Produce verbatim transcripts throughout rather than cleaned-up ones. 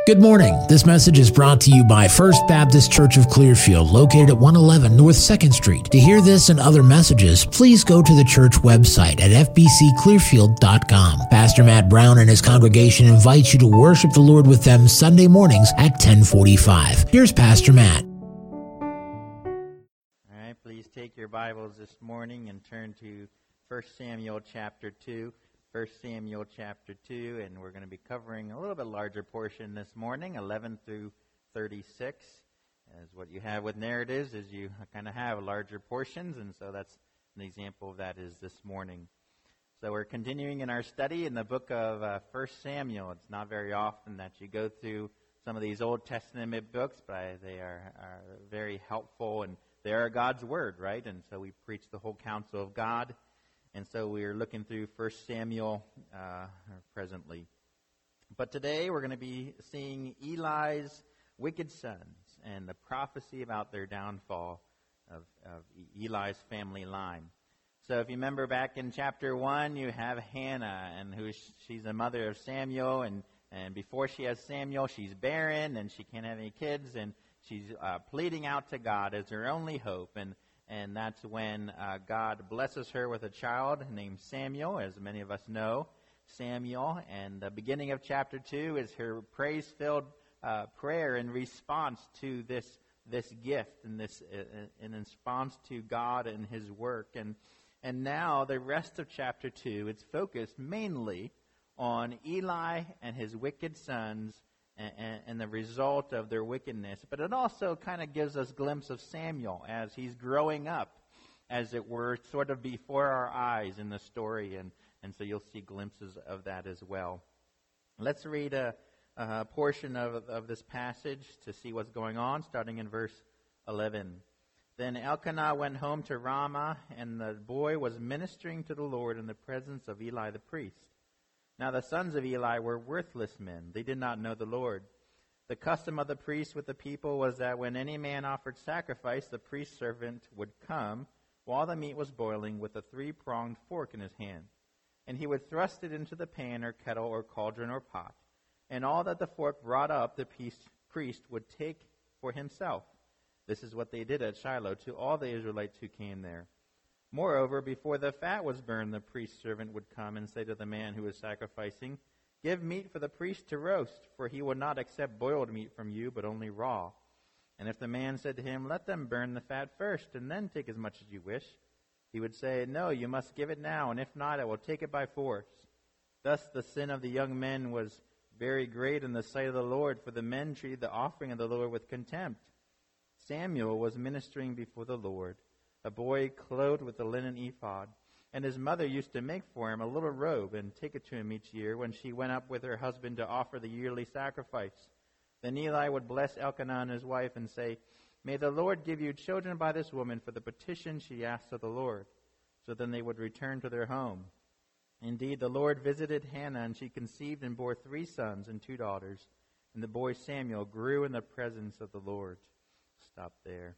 Good morning. This message is brought to you by First Baptist Church of Clearfield, located at one eleven North second Street. To hear this and other messages, please go to the church website at f b c clearfield dot com. Pastor Matt Brown and his congregation invite you to worship the Lord with them Sunday mornings at ten forty-five. Here's Pastor Matt. All right, please take your Bibles this morning and turn to First Samuel chapter two. First Samuel chapter two, and we're going to be covering a little bit larger portion this morning, eleven through thirty-six. As what you have with narratives is you kind of have larger portions, and so that's an example of that is this morning. So we're continuing in our study in the book of uh, First Samuel. It's not very often that you go through some of these Old Testament books, but they are, are very helpful, and they are God's Word, right? And so we preach the whole counsel of God. And so we are looking through First Samuel uh, presently. But today we're going to be seeing Eli's wicked sons and the prophecy about their downfall of, of Eli's family line. So if you remember back in chapter one, you have Hannah, and who she's the mother of Samuel, and, and before she has Samuel, she's barren, and she can't have any kids, and she's uh, pleading out to God as her only hope. And And that's when uh, God blesses her with a child named Samuel, as many of us know, Samuel. And the beginning of chapter two is her praise-filled uh, prayer in response to this this gift and this uh, in response to God and His work. And and now the rest of chapter two, it's focused mainly on Eli and his wicked sons And, and the result of their wickedness. But it also kind of gives us a glimpse of Samuel as he's growing up, as it were, sort of before our eyes in the story. And, and so you'll see glimpses of that as well. Let's read a, a portion of, of this passage to see what's going on, starting in verse eleven. Then Elkanah went home to Ramah, and the boy was ministering to the Lord in the presence of Eli the priest. Now the sons of Eli were worthless men. They did not know the Lord. The custom of the priest with the people was that when any man offered sacrifice, the priest's servant would come while the meat was boiling with a three-pronged fork in his hand. And he would thrust it into the pan or kettle or cauldron or pot. And all that the fork brought up, the priest would take for himself. This is what they did at Shiloh to all the Israelites who came there. Moreover, before the fat was burned, the priest's servant would come and say to the man who was sacrificing, "Give meat for the priest to roast, for he will not accept boiled meat from you, but only raw." And if the man said to him, "Let them burn the fat first, and then take as much as you wish," he would say, "No, you must give it now, and if not, I will take it by force." Thus the sin of the young men was very great in the sight of the Lord, for the men treated the offering of the Lord with contempt. Samuel was ministering before the Lord, a boy clothed with a linen ephod, and his mother used to make for him a little robe and take it to him each year when she went up with her husband to offer the yearly sacrifice. Then Eli would bless Elkanah and his wife and say, "May the Lord give you children by this woman for the petition she asked of the Lord." So then they would return to their home. Indeed, the Lord visited Hannah, and she conceived and bore three sons and two daughters. And the boy Samuel grew in the presence of the Lord. Stop there.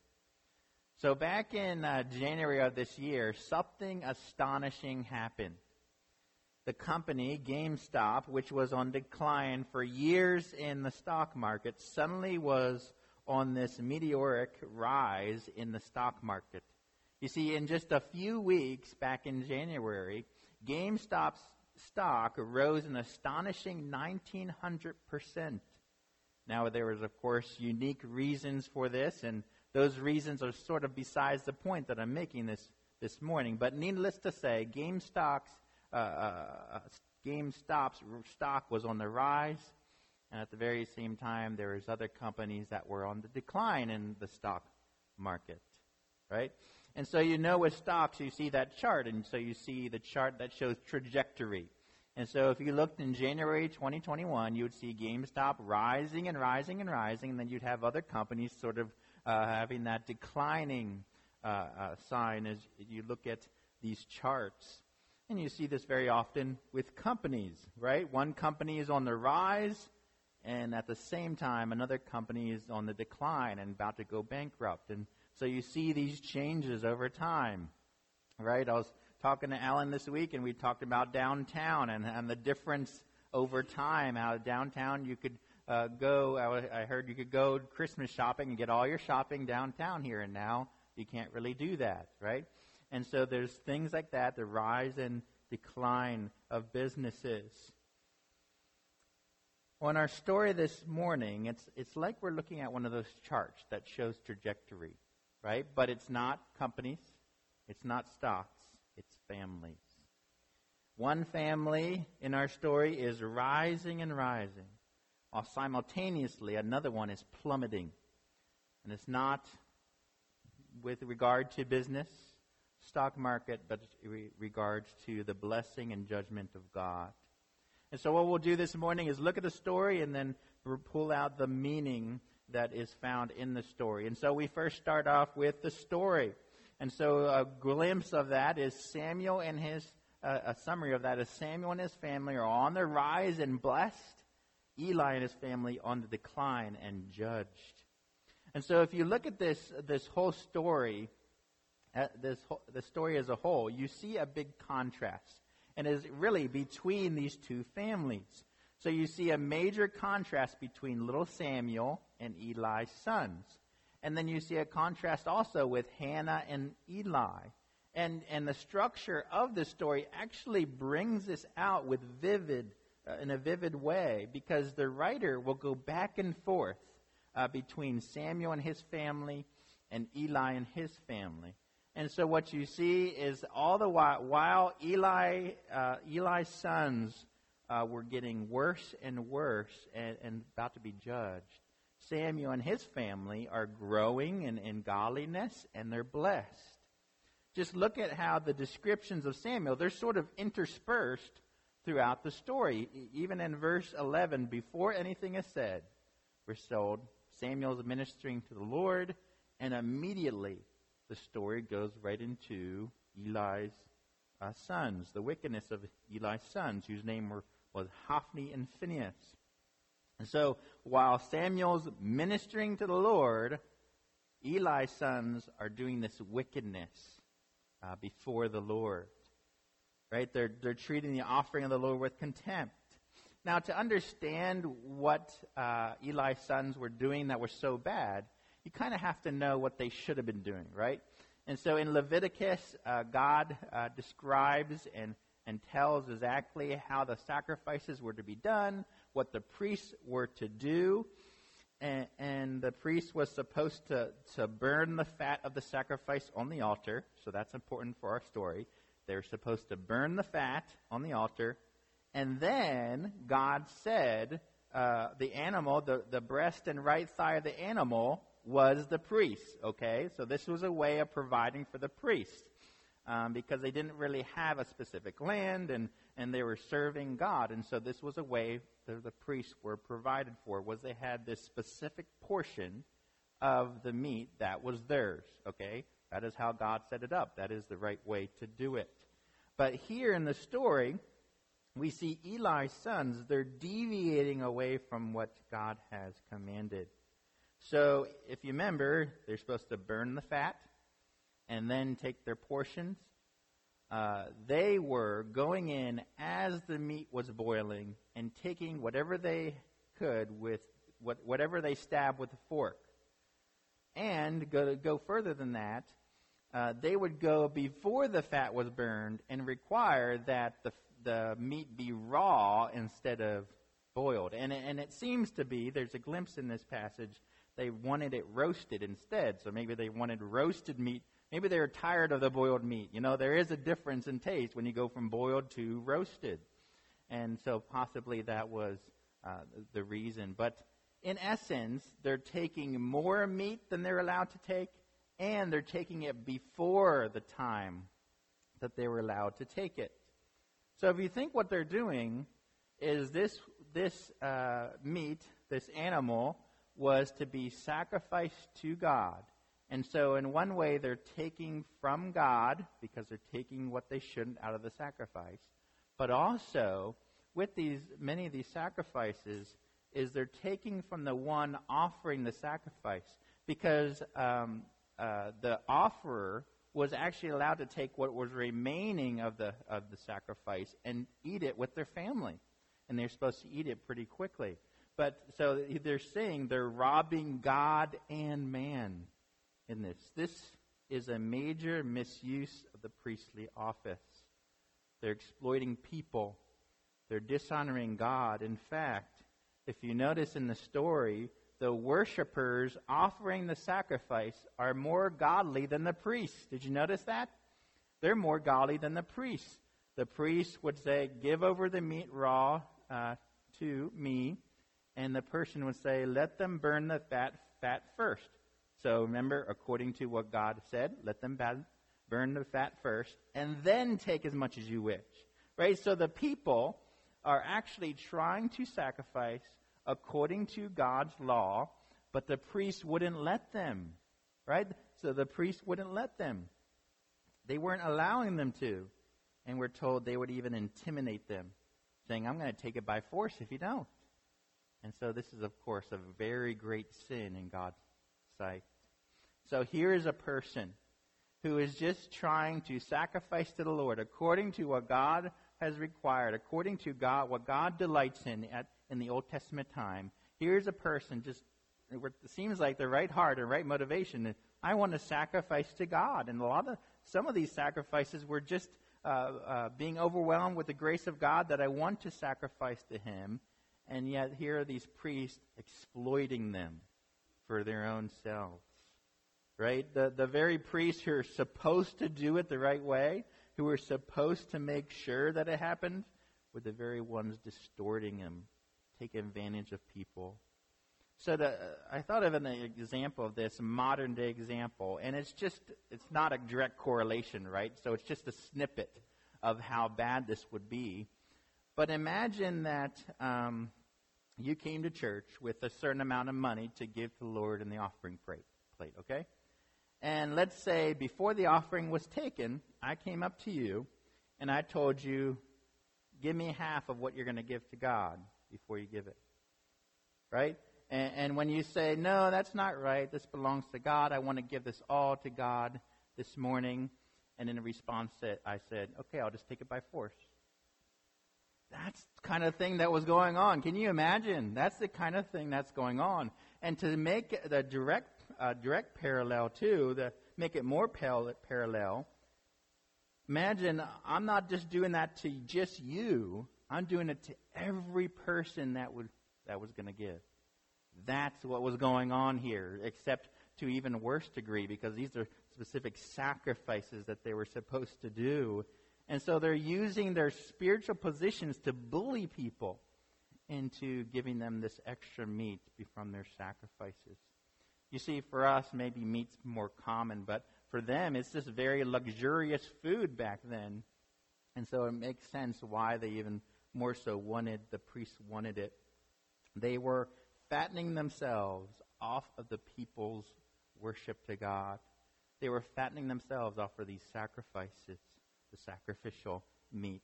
So back in uh, January of this year, something astonishing happened. The company, GameStop, which was on decline for years in the stock market, suddenly was on this meteoric rise in the stock market. You see, in just a few weeks back in January, GameStop's stock rose an astonishing nineteen hundred percent. Now, there was, of course, unique reasons for this, and those reasons are sort of besides the point that I'm making this, this morning. But needless to say, GameStop's, uh, uh, GameStop's stock was on the rise. And at the very same time, there was other companies that were on the decline in the stock market. Right? And so you know with stocks, you see that chart. And so you see the chart that shows trajectory. And so if you looked in January twenty twenty-one, you would see GameStop rising and rising and rising. And then you'd have other companies sort of Uh, having that declining uh, uh, sign as you look at these charts. And you see this very often with companies, right? One company is on the rise, and at the same time, another company is on the decline and about to go bankrupt. And so you see these changes over time, right? I was talking to Alan this week, and we talked about downtown and, and the difference over time, how downtown you could uh, go, I, I heard you could go Christmas shopping and get all your shopping downtown here, and now you can't really do that, right? And so there's things like that, the rise and decline of businesses. Well, in our story this morning, it's it's like we're looking at one of those charts that shows trajectory, right? But it's not companies, it's not stocks, it's families. One family in our story is rising and rising, while simultaneously another one is plummeting. And it's not with regard to business, stock market, but in regards to the blessing and judgment of God. And so what we'll do this morning is look at the story and then pull out the meaning that is found in the story. And so we first start off with the story. And so a glimpse of that is Samuel and his Uh, a summary of that is Samuel and his family are on the rise and blessed, Eli and his family on the decline and judged. And so if you look at this this whole story, uh, this whole, the story as a whole, you see a big contrast, and is really between these two families. So you see a major contrast between little Samuel and Eli's sons, and then you see a contrast also with Hannah and Eli. And and the structure of the story actually brings this out with vivid, uh, in a vivid way, because the writer will go back and forth uh, between Samuel and his family and Eli and his family. And so what you see is all the while, while Eli, uh, Eli's sons uh, were getting worse and worse and, and about to be judged, Samuel and his family are growing in, in godliness, and they're blessed. Just look at how the descriptions of Samuel, they're sort of interspersed throughout the story. Even in verse eleven, before anything is said, we're told Samuel's ministering to the Lord, and immediately the story goes right into Eli's uh, sons, the wickedness of Eli's sons, whose name were, was Hophni and Phinehas. And so while Samuel's ministering to the Lord, Eli's sons are doing this wickedness Uh, before the Lord, right? They're they're treating the offering of the Lord with contempt. Now, to understand what uh, Eli's sons were doing that was so bad, you kind of have to know what they should have been doing, right? And so in Leviticus, uh, God uh, describes and and tells exactly how the sacrifices were to be done, what the priests were to do. And, and the priest was supposed to, to burn the fat of the sacrifice on the altar. So that's important for our story. They're supposed to burn the fat on the altar. And then God said uh, the animal, the, the breast and right thigh of the animal was the priest. Okay? So this was a way of providing for the priest. Um, because they didn't really have a specific land, and, and they were serving God. And so this was a way that the priests were provided for, was they had this specific portion of the meat that was theirs, okay? That is how God set it up. That is the right way to do it. But here in the story, we see Eli's sons, they're deviating away from what God has commanded. So if you remember, they're supposed to burn the fat and then take their portions. Uh, they were going in as the meat was boiling and taking whatever they could with what, whatever they stabbed with a fork. And go, go further than that, uh, they would go before the fat was burned and require that the the meat be raw instead of boiled. And, and it seems to be, there's a glimpse in this passage, they wanted it roasted instead. So maybe they wanted roasted meat. Maybe they were tired of the boiled meat. You know, there is a difference in taste when you go from boiled to roasted. And so possibly that was uh, the reason. But in essence, they're taking more meat than they're allowed to take, and they're taking it before the time that they were allowed to take it. So if you think what they're doing is this, this uh, meat, this animal, was to be sacrificed to God. And so in one way, they're taking from God, because they're taking what they shouldn't out of the sacrifice. But also, with these many of these sacrifices, is they're taking from the one offering the sacrifice. Because um, uh, the offerer was actually allowed to take what was remaining of the of the sacrifice and eat it with their family. And they're supposed to eat it pretty quickly. But so they're saying they're robbing God and man in this. This is a major misuse of the priestly office. They're exploiting people. They're dishonoring God. In fact, if you notice in the story, the worshipers offering the sacrifice are more godly than the priests. Did you notice that? They're more godly than the priests. The priest would say, give over the meat raw uh, to me. And the person would say, let them burn the fat, fat first. So remember, according to what God said, let them burn the fat first, and then take as much as you wish. Right? So the people are actually trying to sacrifice according to God's law, but the priest wouldn't let them. Right? So the priest wouldn't let them. They weren't allowing them to. And we're told they would even intimidate them, saying, I'm going to take it by force if you don't. And so this is, of course, a very great sin in God's sight. So here is a person who is just trying to sacrifice to the Lord according to what God has required, according to God, what God delights in at, in the Old Testament time. Here's a person just, it seems like the right heart and right motivation. I want to sacrifice to God. And a lot of, some of these sacrifices were just uh, uh, being overwhelmed with the grace of God that I want to sacrifice to Him. And yet here are these priests exploiting them for their own selves. Right? The, the very priests who are supposed to do it the right way, who are supposed to make sure that it happened, were the very ones distorting them, taking advantage of people. So the, I thought of an example of this, a modern day example, and it's just, it's not a direct correlation, right? So it's just a snippet of how bad this would be. But imagine that um, you came to church with a certain amount of money to give to the Lord in the offering plate, okay? And let's say before the offering was taken, I came up to you and I told you, give me half of what you're going to give to God before you give it, right? And, and when you say, no, that's not right, this belongs to God, I want to give this all to God this morning, and in response I said, okay, I'll just take it by force. That's the kind of thing that was going on. Can you imagine? That's the kind of thing that's going on. And to make the direct uh, direct parallel too, to make it more pal- parallel, imagine I'm not just doing that to just you. I'm doing it to every person that would that was going to give. That's what was going on here, except to even worse degree, because these are specific sacrifices that they were supposed to do. And so they're using their spiritual positions to bully people into giving them this extra meat from their sacrifices. You see, for us, maybe meat's more common, but for them, it's just very luxurious food back then. And so it makes sense why they even more so wanted, the priests wanted it. They were fattening themselves off of the people's worship to God. They were fattening themselves off of these sacrifices, the sacrificial meat.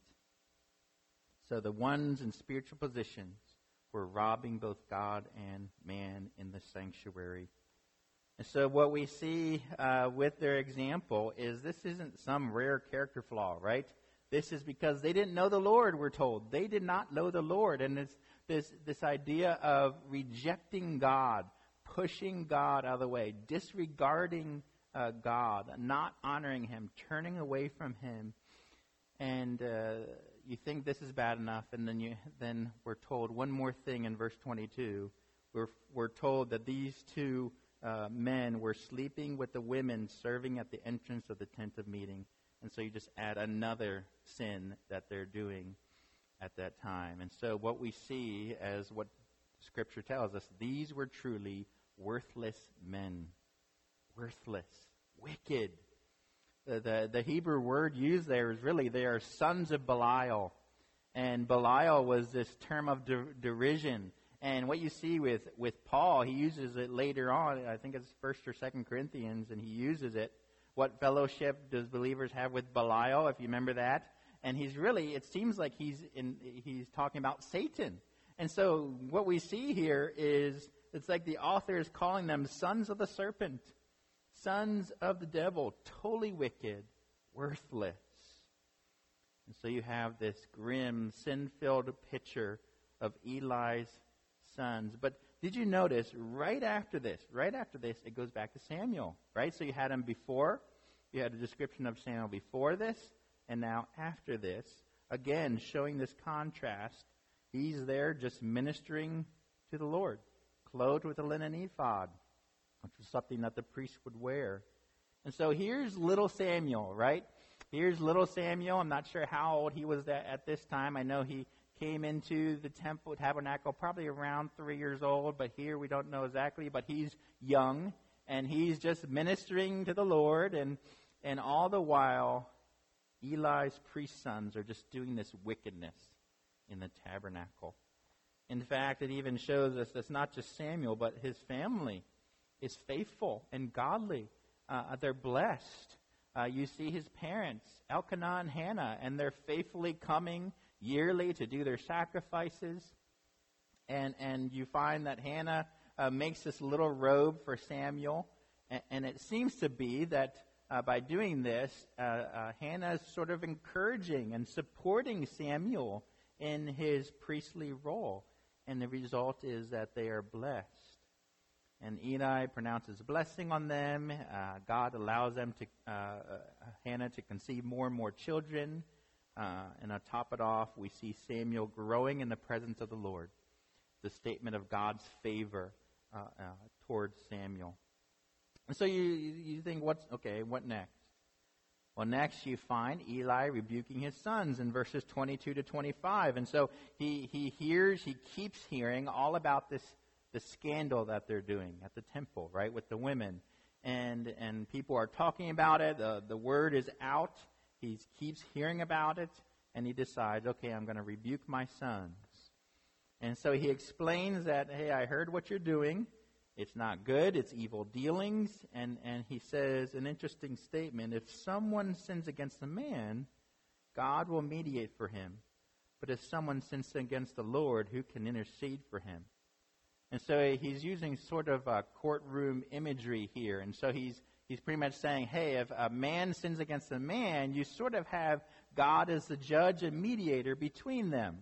So the ones in spiritual positions were robbing both God and man in the sanctuary. And so what we see uh, with their example is this isn't some rare character flaw, right? This is because they didn't know the Lord, we're told. They did not know the Lord. And it's this, this idea of rejecting God, pushing God out of the way, disregarding uh, God, not honoring Him, turning away from Him. And uh, you think this is bad enough, and then you then we're told one more thing in verse twenty-two. We're, we're told that these two uh, men were sleeping with the women serving at the entrance of the tent of meeting. And so you just add another sin that they're doing at that time. And so what we see as what Scripture tells us, these were truly worthless men. Worthless. Wicked. The, the, the Hebrew word used there is really, they are sons of Belial. And Belial was this term of der- derision. And what you see with, with Paul, he uses it later on, I think it's First or Second Corinthians, and he uses it. What fellowship does believers have with Belial, if you remember that? And he's really, it seems like he's in, he's talking about Satan. And so what we see here is, it's like the author is calling them sons of the serpent, sons of the devil, totally wicked, worthless. And so you have this grim, sin-filled picture of Eli's sons. But did you notice right after this, right after this, it goes back to Samuel, right? So you had him before, you had a description of Samuel before this, and now after this, again, showing this contrast. He's there just ministering to the Lord, clothed with a linen ephod, which was something that the priest would wear. And so here's little Samuel, right? Here's little Samuel. I'm not sure how old he was at, at this time. I know he came into the temple tabernacle probably around three years old, but here we don't know exactly. But he's young, and he's just ministering to the Lord, and and all the while, Eli's priest sons are just doing this wickedness in the tabernacle. In fact, it even shows us that's not just Samuel, but his family is faithful and godly. Uh, they're blessed. Uh, you see his parents, Elkanah and Hannah, and they're faithfully coming yearly to do their sacrifices. And and you find that Hannah uh, makes this little robe for Samuel. And, and it seems to be that uh, by doing this, uh, uh, Hannah is sort of encouraging and supporting Samuel in his priestly role. And the result is that they are blessed. And Eli pronounces blessing on them. Uh, God allows them to, uh, uh, Hannah to conceive more and more children. Uh, and to top it off, we see Samuel growing in the presence of the Lord. The statement of God's favor uh, uh, towards Samuel. And so you you think, what's okay? What next? Well, next you find Eli rebuking his sons in verses twenty-two to twenty-five. And so he he hears, he keeps hearing all about this the scandal that they're doing at the temple, right, with the women. And and people are talking about it. The, the word is out. He keeps hearing about it. And he decides, okay, I'm going to rebuke my sons. And so he explains that, hey, I heard what you're doing. It's not good. It's evil dealings. And, and he says an interesting statement. If someone sins against a man, God will mediate for him. But if someone sins against the Lord, who can intercede for him? And so he's using sort of a courtroom imagery here. And so he's he's pretty much saying, hey, if a man sins against a man, you sort of have God as the judge and mediator between them.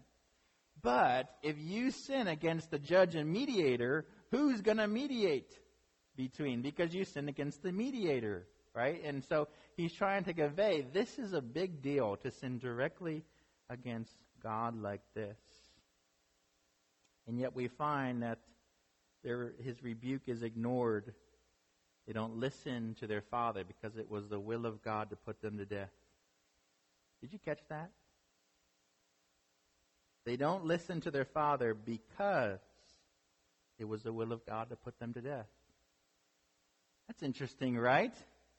But if you sin against the judge and mediator, who's going to mediate between? Because you sin against the mediator, right? And so he's trying to convey this is a big deal to sin directly against God like this. And yet we find that Their, his rebuke is ignored. They don't listen to their father because it was the will of God to put them to death. Did you catch that? They don't listen to their father because it was the will of God to put them to death. That's interesting, right?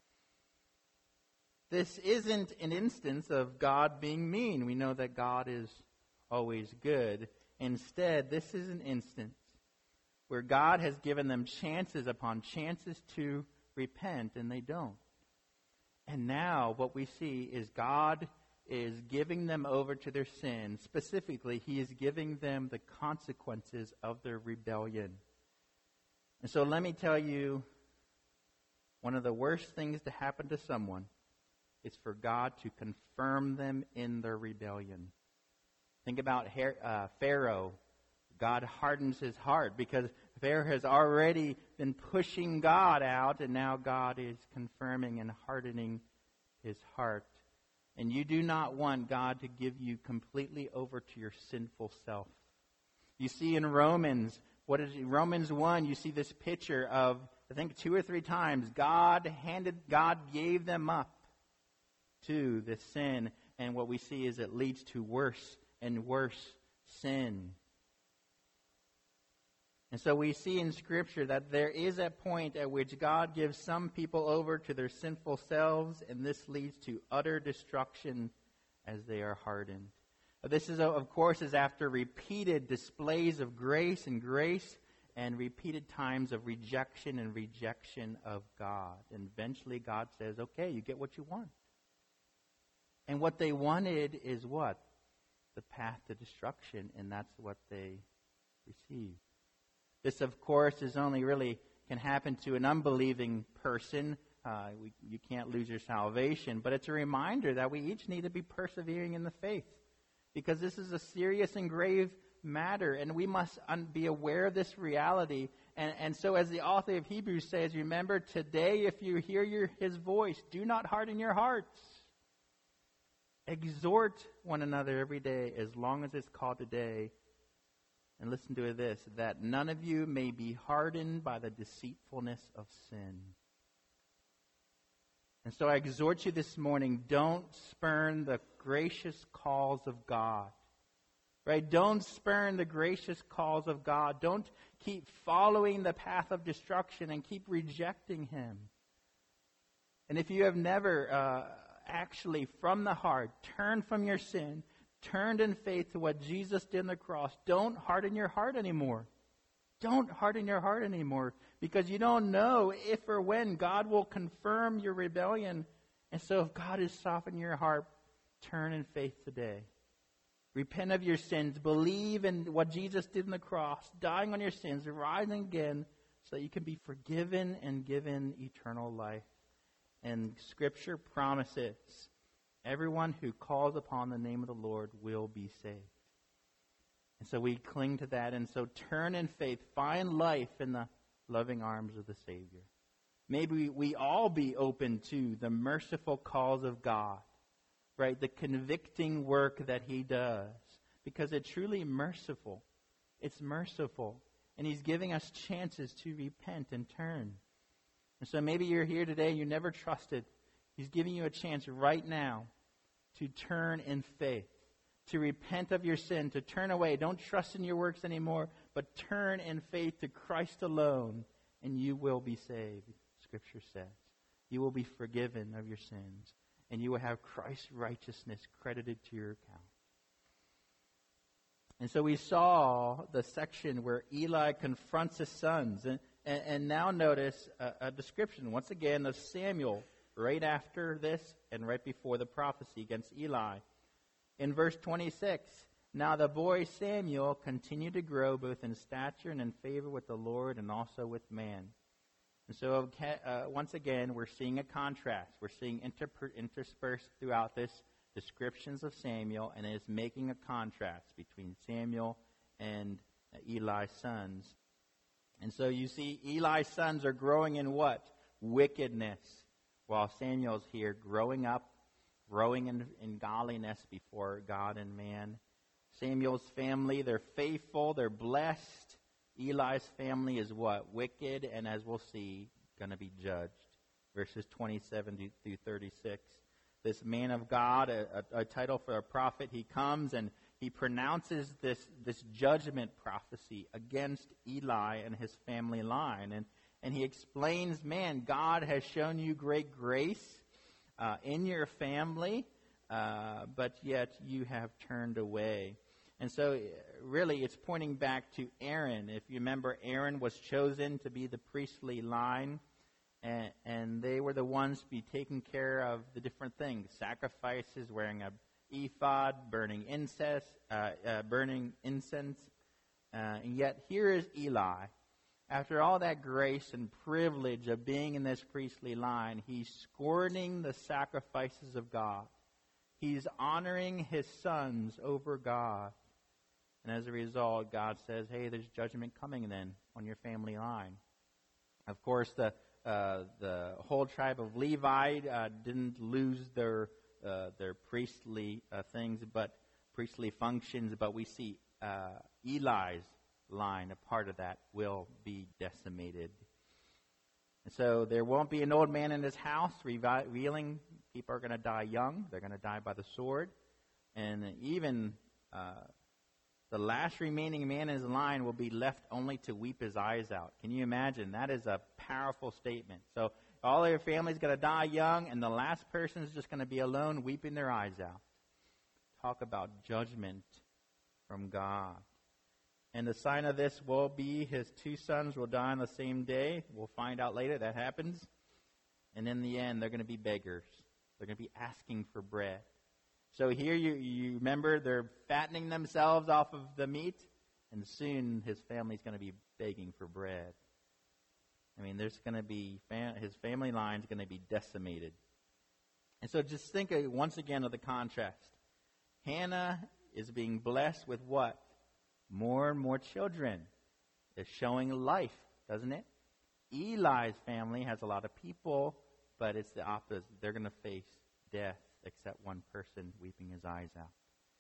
This isn't an instance of God being mean. We know that God is always good. Instead, this is an instance where God has given them chances upon chances to repent, and they don't. And now what we see is God is giving them over to their sin. Specifically, He is giving them the consequences of their rebellion. And so let me tell you, one of the worst things to happen to someone is for God to confirm them in their rebellion. Think about uh, Pharaoh. God hardens his heart because Pharaoh has already been pushing God out, and now God is confirming and hardening his heart. And you do not want God to give you completely over to your sinful self. You see in Romans, what is it? Romans one, you see this picture of, I think two or three times, God handed, God gave them up to this sin. And what we see is it leads to worse and worse sin. And so we see in Scripture that there is a point at which God gives some people over to their sinful selves, and this leads to utter destruction as they are hardened. This is, of course, is after repeated displays of grace and grace and repeated times of rejection and rejection of God. And eventually God says, okay, you get what you want. And what they wanted is what? The path to destruction, and that's what they received. This, of course, is only really can happen to an unbelieving person. Uh, we, you can't lose your salvation. But it's a reminder that we each need to be persevering in the faith. Because this is a serious and grave matter, and we must un- be aware of this reality. And, and so as the author of Hebrews says, remember, today if you hear your, his voice, do not harden your hearts. Exhort one another every day, as long as it's called today. And listen to this, that none of you may be hardened by the deceitfulness of sin. And so I exhort you this morning, don't spurn the gracious calls of God. Right? Don't spurn the gracious calls of God. Don't keep following the path of destruction and keep rejecting Him. And if you have never uh, actually from the heart turned from your sin, turned in faith to what Jesus did on the cross, don't harden your heart anymore. Don't harden your heart anymore, because you don't know if or when God will confirm your rebellion. And so if God has softened your heart, turn in faith today. Repent of your sins. Believe in what Jesus did on the cross, dying on your sins, rising again, so that you can be forgiven and given eternal life. And Scripture promises everyone who calls upon the name of the Lord will be saved. And so we cling to that. And so turn in faith. Find life in the loving arms of the Savior. Maybe we all be open to the merciful calls of God. Right? The convicting work that He does. Because it's truly merciful. It's merciful. And He's giving us chances to repent and turn. And so maybe you're here today and you never trusted. He's giving you a chance right now to turn in faith. To repent of your sin, to turn away. Don't trust in your works anymore, but turn in faith to Christ alone, and you will be saved, Scripture says. You will be forgiven of your sins, and you will have Christ's righteousness credited to your account. And so we saw the section where Eli confronts his sons, and, and, and now notice a, a description, once again, of Samuel, right after this and right before the prophecy against Eli. In verse twenty-six, now the boy Samuel continued to grow both in stature and in favor with the Lord and also with man. And so uh, once again, we're seeing a contrast. We're seeing interper- interspersed throughout this descriptions of Samuel, and it is making a contrast between Samuel and uh, Eli's sons. And so you see Eli's sons are growing in what? Wickedness, while Samuel's here growing up, growing in, in godliness before God and man. Samuel's family, they're faithful, they're blessed. Eli's family is what? Wicked, and as we'll see, going to be judged. Verses twenty-seven through thirty-six. This man of God, a, a, a title for a prophet, he comes and he pronounces this, this judgment prophecy against Eli and his family line. And, and he explains, man, God has shown you great grace Uh, in your family, uh, but yet you have turned away. And so really it's pointing back to Aaron. If you remember, Aaron was chosen to be the priestly line, and, and they were the ones to be taking care of the different things, sacrifices, wearing a ephod, burning incense, uh, uh, burning incense. Uh, and yet here is Eli. After all that grace and privilege of being in this priestly line, he's scorning the sacrifices of God. He's honoring his sons over God. And as a result, God says, hey, there's judgment coming then on your family line. Of course, the uh, the whole tribe of Levi uh, didn't lose their uh, their priestly uh, things, but priestly functions, but we see uh, Eli's line, a part of that, will be decimated. And so there won't be an old man in his house, revealing people are going to die young. They're going to die by the sword. And even uh, the last remaining man in his line will be left only to weep his eyes out. Can you imagine? That is a powerful statement. So all of your family's going to die young, and the last person is just going to be alone, weeping their eyes out. Talk about judgment from God. And the sign of this will be his two sons will die on the same day. We'll find out later that happens. And in the end, they're going to be beggars. They're going to be asking for bread. So here you, you remember they're fattening themselves off of the meat, and soon his family's going to be begging for bread. I mean, there's going to be, fam- his family line's going to be decimated. And so just think of, once again of the contrast. Hannah is being blessed with what? more and more children. It's showing life, doesn't it? Eli's family has a lot of people, but it's the opposite. They're going to face death, except one person weeping his eyes out.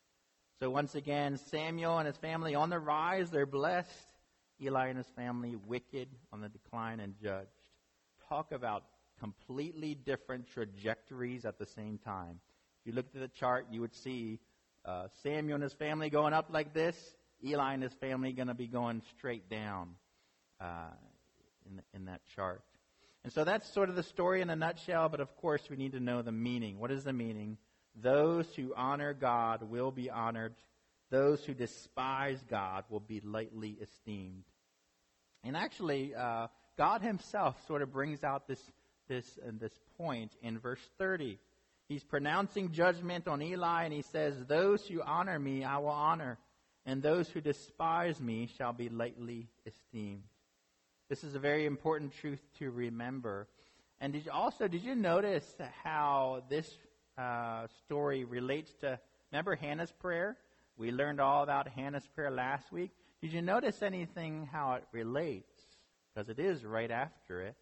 So once again, Samuel and his family on the rise, they're blessed. Eli and his family wicked, on the decline, and judged. Talk about completely different trajectories at the same time. If you looked at the chart, you would see uh, Samuel and his family going up like this, Eli and his family going to be going straight down uh, in, in that chart. And so that's sort of the story in a nutshell, but of course we need to know the meaning. What is the meaning? Those who honor God will be honored. Those who despise God will be lightly esteemed. And actually, uh, God himself sort of brings out this this uh, this point in verse thirty. He's pronouncing judgment on Eli, and he says, "Those who honor me I will honor, and those who despise me shall be lightly esteemed." This is a very important truth to remember. And did you also, did you notice how this uh, story relates to, remember Hannah's prayer? We learned all about Hannah's prayer last week. Did you notice anything how it relates? Because it is right after it.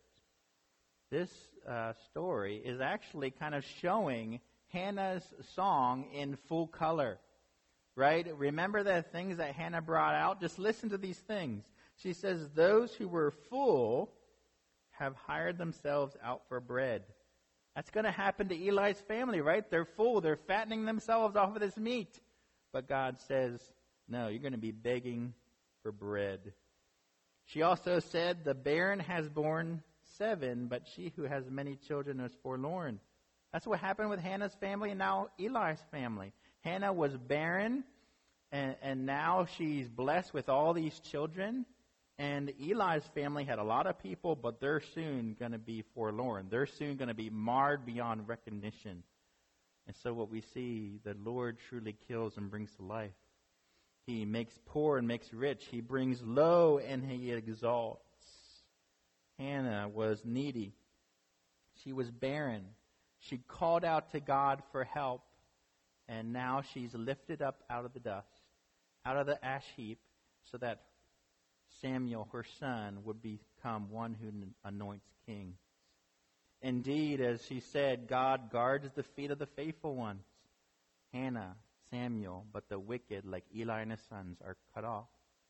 This uh, story is actually kind of showing Hannah's song in full color. Right? Remember the things that Hannah brought out? Just listen to these things. She says, "Those who were full have hired themselves out for bread." That's going to happen to Eli's family, right? They're full. They're fattening themselves off of this meat. But God says, no, you're going to be begging for bread. She also said, "The barren has borne seven, but she who has many children is forlorn." That's what happened with Hannah's family and now Eli's family. Hannah was barren, and, and now she's blessed with all these children. And Eli's family had a lot of people, but they're soon going to be forlorn. They're soon going to be marred beyond recognition. And so what we see, the Lord truly kills and brings to life. He makes poor and makes rich. He brings low and he exalts. Hannah was needy. She was barren. She called out to God for help. And now she's lifted up out of the dust, out of the ash heap, so that Samuel, her son, would become one who anoints kings. Indeed, as she said, God guards the feet of the faithful ones. Hannah, Samuel, but the wicked, like Eli and his sons, are cut off.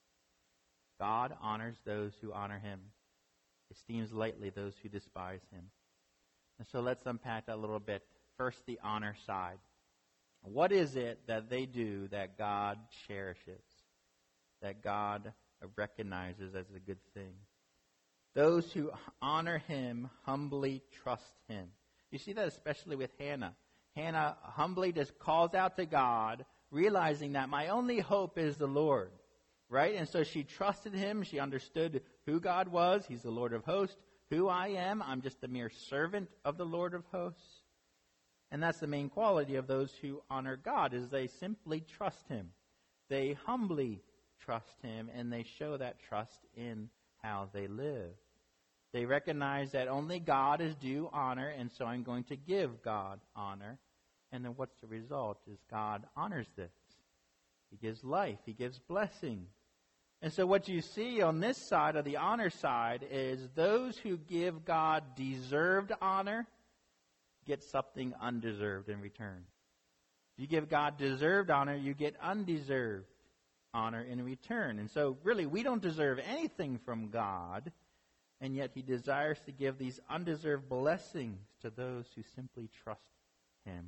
God honors those who honor him, esteems lightly those who despise him. And so let's unpack that a little bit. First, the honor side. What is it that they do that God cherishes, that God recognizes as a good thing? Those who honor him humbly trust him. You see that especially with Hannah. Hannah humbly just calls out to God, realizing that my only hope is the Lord. Right? And so she trusted him. She understood who God was. He's the Lord of hosts. Who I am, I'm just a mere servant of the Lord of hosts. And that's the main quality of those who honor God, is they simply trust him. They humbly trust him, and they show that trust in how they live. They recognize that only God is due honor, and so I'm going to give God honor. And then what's the result? Is God honors this. He gives life. He gives blessing. And so what you see on this side, of the honor side, is those who give God deserved honor get something undeserved in return. If you give God deserved honor, you get undeserved honor in return. And so really, we don't deserve anything from God, and yet he desires to give these undeserved blessings to those who simply trust him.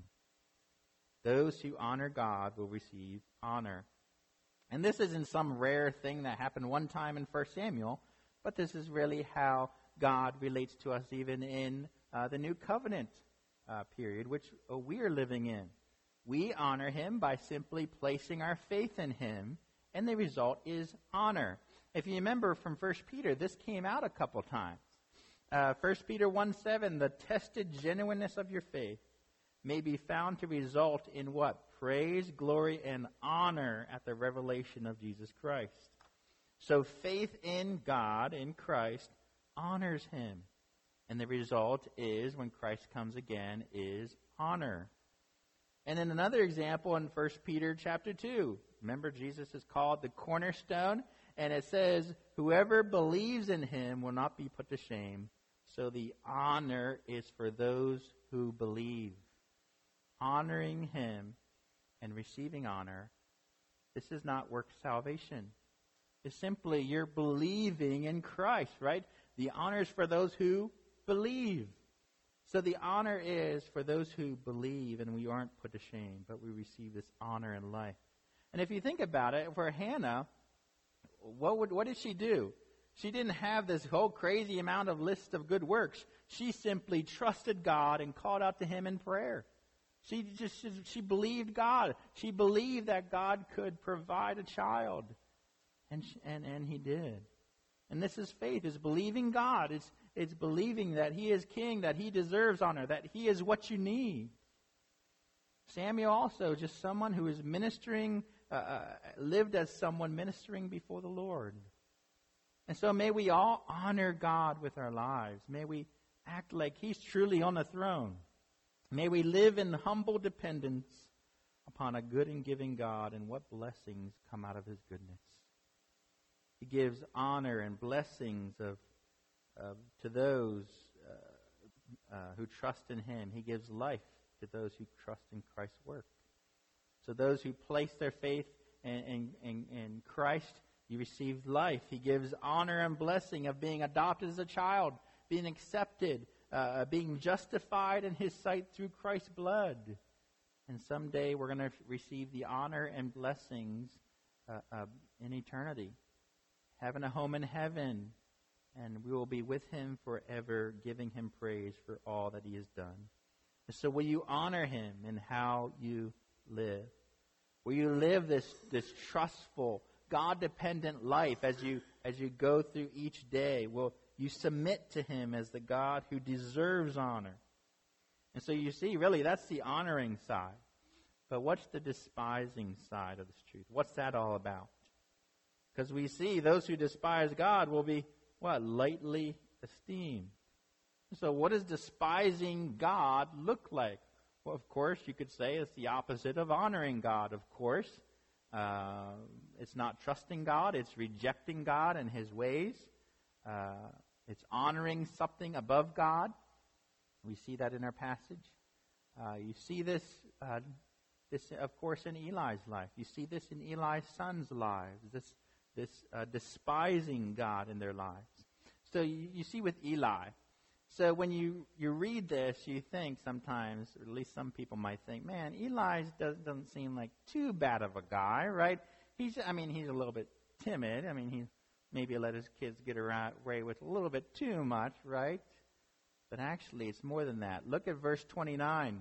Those who honor God will receive honor. And this isn't some rare thing that happened one time in First Samuel, but this is really how God relates to us even in uh, the New Covenant uh, period, which uh, we are living in. We honor him by simply placing our faith in him, and the result is honor. If you remember from First Peter, this came out a couple times. Uh, First Peter one seven, the tested genuineness of your faith may be found to result in what? Praise, glory, and honor at the revelation of Jesus Christ. So faith in God, in Christ, honors him. And the result is, when Christ comes again, is honor. And then another example in First Peter chapter two. Remember, Jesus is called the cornerstone, and it says, whoever believes in him will not be put to shame. So the honor is for those who believe. Honoring him and receiving honor, this is not work salvation. It's simply you're believing in Christ, right? The honor is for those who believe. So the honor is for those who believe, and we aren't put to shame, but we receive this honor in life. And if you think about it, for Hannah, what would what did she do? She didn't have this whole crazy amount of list of good works. She simply trusted God and called out to him in prayer. She just she believed God. She believed that God could provide a child. And she, and and he did. And this is faith. It's believing God. It's it's believing that he is king, that he deserves honor, that he is what you need. Samuel also, just someone who is ministering, uh, uh, lived as someone ministering before the Lord. And so may we all honor God with our lives. May we act like he's truly on the throne. May we live in humble dependence upon a good and giving God, and what blessings come out of his goodness. He gives honor and blessings of, of to those uh, uh, who trust in him. He gives life to those who trust in Christ's work. So those who place their faith in, in, in, in Christ, you receive life. He gives honor and blessing of being adopted as a child, being accepted, uh, being justified in his sight through Christ's blood. And someday we're going to receive the honor and blessings uh, uh, in eternity. Having a home in heaven, and we will be with him forever, giving him praise for all that he has done. And so will you honor him in how you live? Will you live this, this trustful, God-dependent life as you as you go through each day? Will you submit to him as the God who deserves honor? And so you see, really, that's the honoring side. But what's the despising side of this truth? What's that all about? Because we see those who despise God will be, what, lightly esteemed. So what does despising God look like? Well, of course, you could say it's the opposite of honoring God, of course. Uh, it's not trusting God. It's rejecting God and his ways. Uh, it's honoring something above God. We see that in our passage. Uh, you see this, uh, this, of course, in Eli's life. You see this in Eli's sons' lives, this, this uh, despising God in their lives. So you, you see with Eli. So when you, you read this, you think sometimes, or at least some people might think, man, Eli doesn't, doesn't seem like too bad of a guy, right? He's, I mean, he's a little bit timid. I mean, he maybe let his kids get away with a little bit too much, right? But actually, it's more than that. Look at verse twenty-nine.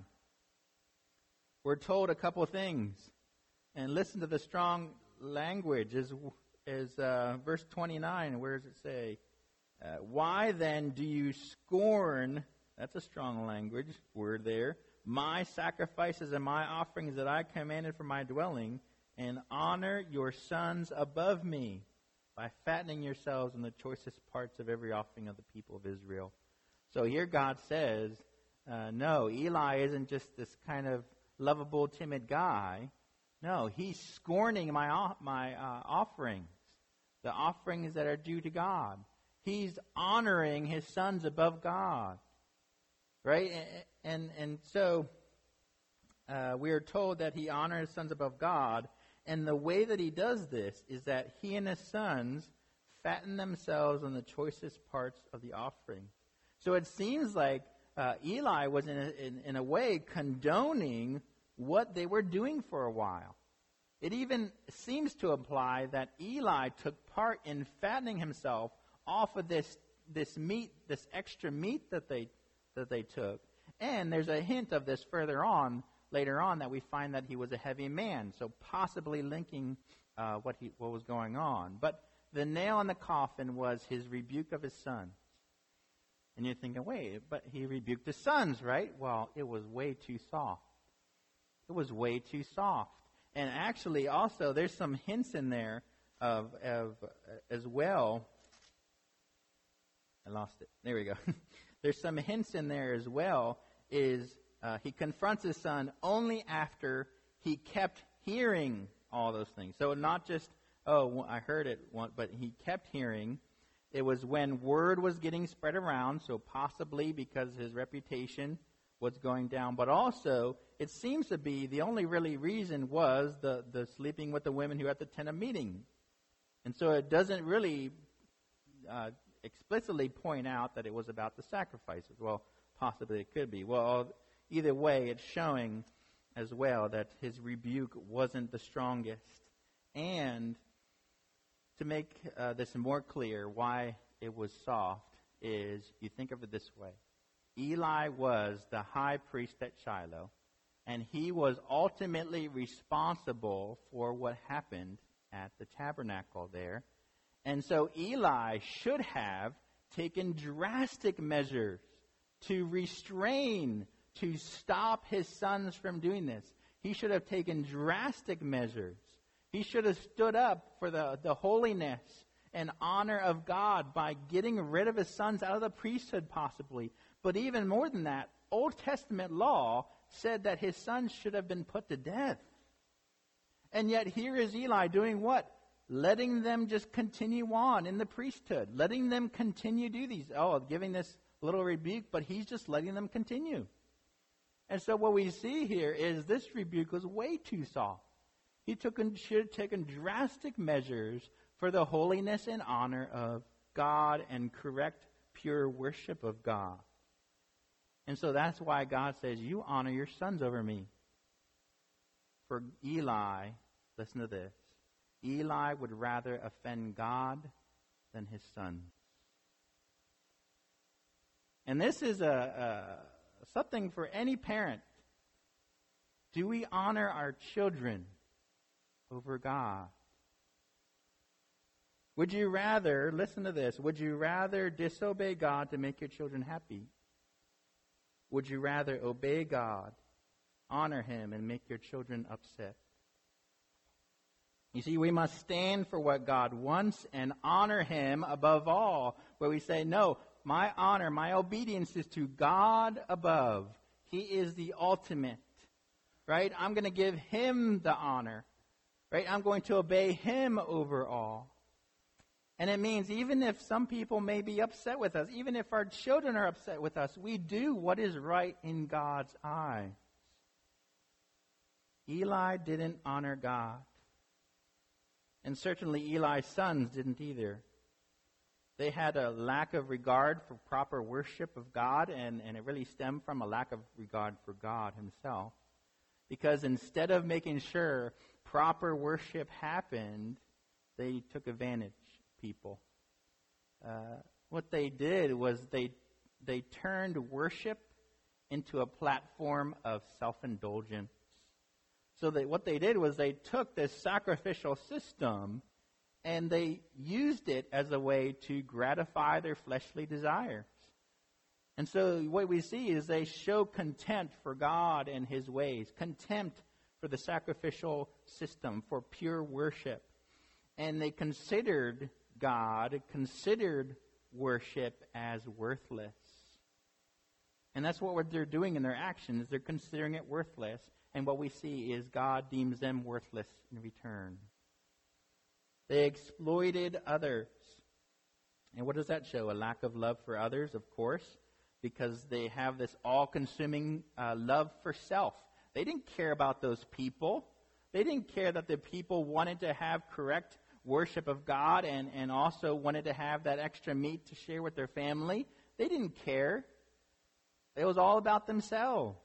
We're told a couple of things. And listen to the strong language. Is, is uh, verse twenty-nine, where does it say? Uh, Why then do you scorn, that's a strong language word there, my sacrifices and my offerings that I commanded for my dwelling, and honor your sons above me by fattening yourselves on the choicest parts of every offering of the people of Israel. So here God says, uh, no, Eli isn't just this kind of lovable, timid guy. No, he's scorning my, my uh, offerings, the offerings that are due to God. He's honoring his sons above God, right? And and, and so uh, we are told that he honors his sons above God, and the way that he does this is that he and his sons fatten themselves on the choicest parts of the offering. So it seems like uh, Eli was in a, in, in a way condoning what they were doing for a while. It even seems to imply that Eli took part in fattening himself off of this this meat, this extra meat that they that they took. And there's a hint of this further on, later on, that we find that he was a heavy man, so possibly linking uh, what he what was going on. But the nail in the coffin was his rebuke of his sons. And you're thinking, wait, but he rebuked his sons, right? Well, it was way too soft. It was way too soft. And actually, also, there's some hints in there of, of uh, as well. I lost it. There we go. There's some hints in there as well, is uh, he confronts his son only after he kept hearing all those things. So not just, oh, I heard it, but he kept hearing. It was when word was getting spread around, so possibly because his reputation was going down. But also, it seems to be the only really reason was the, the sleeping with the women who were at the tent of meeting. And so it doesn't really uh, explicitly point out that it was about the sacrifices. Well, possibly it could be. Well, either way, it's showing as well that his rebuke wasn't the strongest. And to make uh, this more clear, why it was soft is, you think of it this way. Eli was the high priest at Shiloh, and he was ultimately responsible for what happened at the tabernacle there. And so Eli should have taken drastic measures to restrain, to stop his sons from doing this. He should have taken drastic measures. He should have stood up for the, the holiness and honor of God by getting rid of his sons out of the priesthood possibly. But even more than that, Old Testament law said that his sons should have been put to death. And yet here is Eli doing what? Letting them just continue on in the priesthood. Letting them continue to do these. Oh, giving this little rebuke, but he's just letting them continue. And so what we see here is this rebuke was way too soft. He took and should have taken drastic measures for the holiness and honor of God and correct, pure worship of God. And so that's why God says, you honor your sons over me. For Eli, listen to this, Eli would rather offend God than his sons. And this is a, a something for any parent. Do we honor our children over God? Would you rather, listen to this, would you rather disobey God to make your children happy? Would you rather obey God, honor him, and make your children upset? You see, we must stand for what God wants and honor him above all, where we say, no, my honor, my obedience is to God above. He is the ultimate, right? I'm going to give him the honor, right? I'm going to obey him over all. And it means even if some people may be upset with us, even if our children are upset with us, we do what is right in God's eyes. Eli didn't honor God. And certainly Eli's sons didn't either. They had a lack of regard for proper worship of God, and, and it really stemmed from a lack of regard for God himself. Because instead of making sure proper worship happened, they took advantage of people. Uh, what they did was they they turned worship into a platform of self-indulgence. So that what they did was they took this sacrificial system and they used it as a way to gratify their fleshly desires. And so what we see is they show contempt for God and his ways, contempt for the sacrificial system, for pure worship. And they considered God, considered worship as worthless. And that's what they're doing in their actions. They're considering it worthless. And what we see is God deems them worthless in return. They exploited others. And what does that show? A lack of love for others, of course, because they have this all-consuming uh, love for self. They didn't care about those people. They didn't care that the people wanted to have correct worship of God and, and also wanted to have that extra meat to share with their family. They didn't care. It was all about themselves.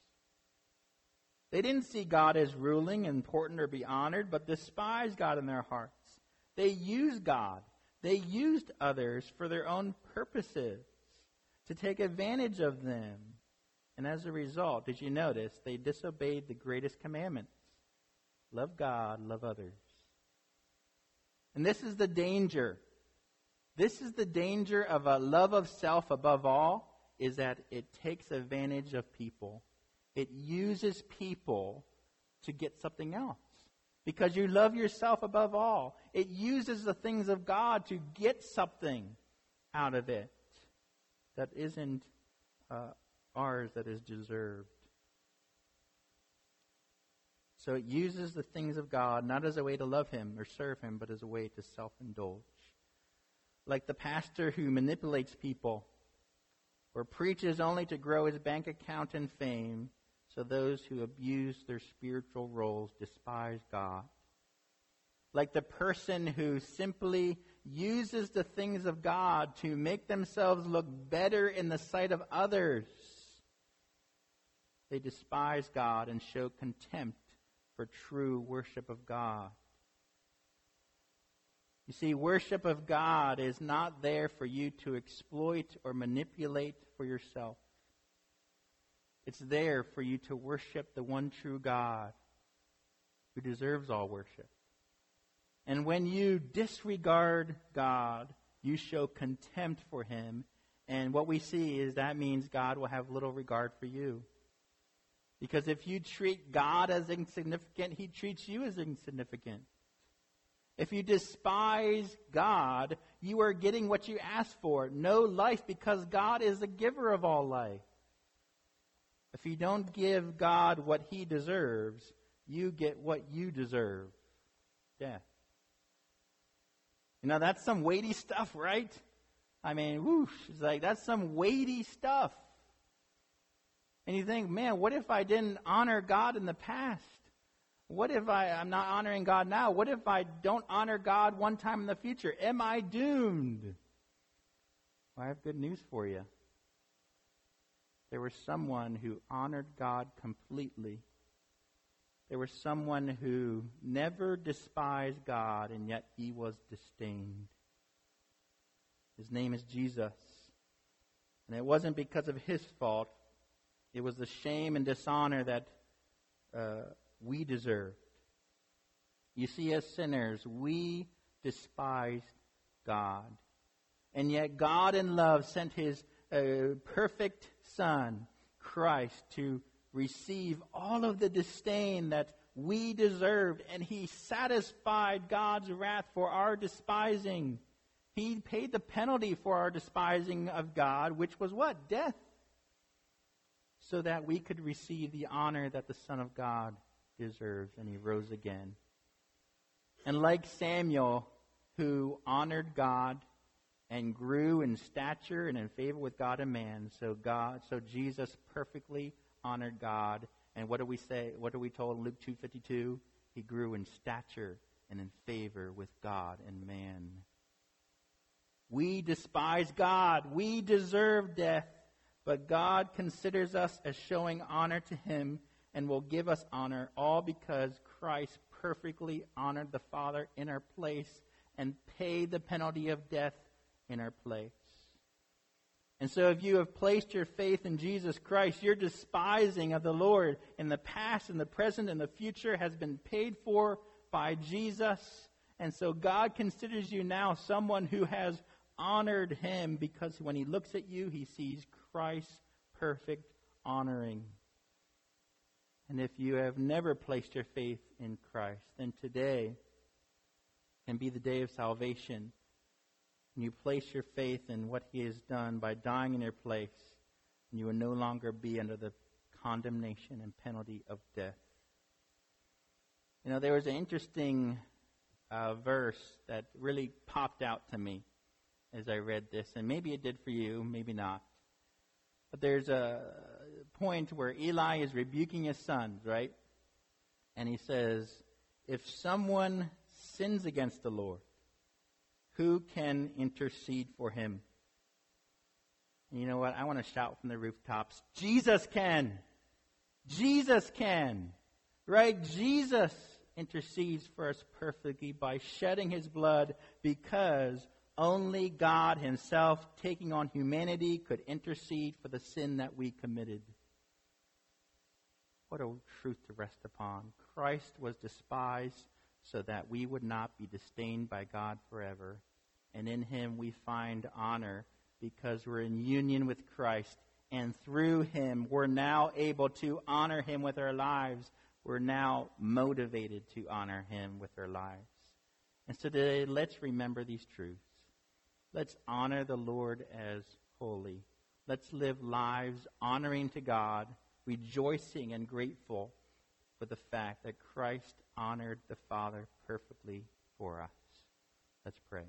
They didn't see God as ruling, important, or be honored, but despised God in their hearts. They used God. They used others for their own purposes, to take advantage of them. And as a result, did you notice, they disobeyed the greatest commandments. Love God, love others. And this is the danger. This is the danger of a love of self above all, is that it takes advantage of people. It uses people to get something else. Because you love yourself above all. It uses the things of God to get something out of it that isn't uh, ours, that is deserved. So it uses the things of God not as a way to love him or serve him, but as a way to self-indulge. Like the pastor who manipulates people or preaches only to grow his bank account and fame, so those who abuse their spiritual roles despise God. Like the person who simply uses the things of God to make themselves look better in the sight of others, they despise God and show contempt for true worship of God. You see, worship of God is not there for you to exploit or manipulate for yourself. It's there for you to worship the one true God who deserves all worship. And when you disregard God, you show contempt for him. And what we see is that means God will have little regard for you. Because if you treat God as insignificant, he treats you as insignificant. If you despise God, you are getting what you asked for, no life, because God is the giver of all life. If you don't give God what he deserves, you get what you deserve, death. You know, that's some weighty stuff, right? I mean, whoosh, it's like, that's some weighty stuff. And you think, man, what if I didn't honor God in the past? What if I, I'm not honoring God now? What if I don't honor God one time in the future? Am I doomed? Well, I have good news for you. There was someone who honored God completely. There was someone who never despised God, and yet he was disdained. His name is Jesus. And it wasn't because of his fault. It was the shame and dishonor that uh, we deserved. You see, as sinners, we despised God. And yet God in love sent his uh, perfect Son, Christ, to receive all of the disdain that we deserved. And he satisfied God's wrath for our despising. He paid the penalty for our despising of God, which was what? Death. So that we could receive the honor that the Son of God deserves. And he rose again. And like Samuel, who honored God and grew in stature and in favor with God and man, so God, so Jesus perfectly honored God. And what do we say? What are we told in Luke two fifty-two? He grew in stature and in favor with God and man. We despise God. We deserve death. But God considers us as showing honor to him and will give us honor, all because Christ perfectly honored the Father in our place and paid the penalty of death in our place. And so if you have placed your faith in Jesus Christ, your despising of the Lord in the past, in the present, and the future has been paid for by Jesus. And so God considers you now someone who has honored him, because when he looks at you, he sees Christ's perfect honoring. And if you have never placed your faith in Christ, then today can be the day of salvation. And you place your faith in what he has done by dying in your place, and you will no longer be under the condemnation and penalty of death. You know, there was an interesting uh, verse that really popped out to me as I read this, and maybe it did for you, maybe not. But there's a point where Eli is rebuking his sons, right? And he says, if someone sins against the Lord, who can intercede for him? And you know what? I want to shout from the rooftops, Jesus can! Jesus can! Right? Jesus intercedes for us perfectly by shedding his blood, because only God himself, taking on humanity, could intercede for the sin that we committed. What a truth to rest upon. Christ was despised so that we would not be disdained by God forever. And in him we find honor because we're in union with Christ. And through him we're now able to honor him with our lives. We're now motivated to honor him with our lives. And so today, let's remember these truths. Let's honor the Lord as holy. Let's live lives honoring to God, rejoicing and grateful for the fact that Christ honored the Father perfectly for us. Let's pray.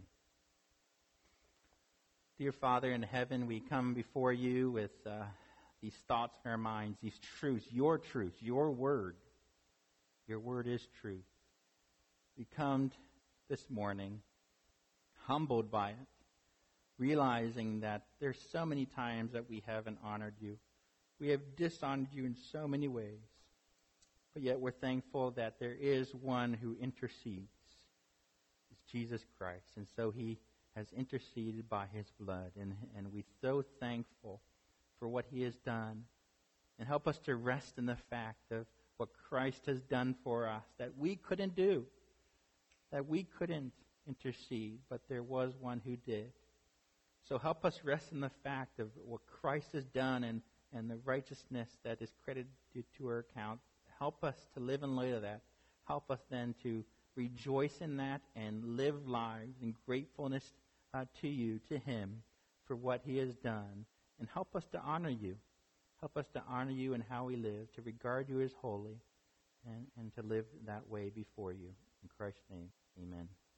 Dear Father in heaven, we come before you with uh, these thoughts in our minds, these truths, your truths, your word. Your word is truth. We come this morning humbled by it, realizing that there's so many times that we haven't honored you. We have dishonored you in so many ways. But yet we're thankful that there is one who intercedes. It's Jesus Christ. And so he has interceded by his blood. And, and we're so thankful for what he has done. And help us to rest in the fact of what Christ has done for us that we couldn't do. That we couldn't intercede, but there was one who did. So help us rest in the fact of what Christ has done and, and the righteousness that is credited to our account. Help us to live in light of that. Help us then to rejoice in that and live lives in gratefulness uh, to you, to him, for what he has done. And help us to honor you. Help us to honor you in how we live, to regard you as holy, and, and to live that way before you. In Christ's name, amen.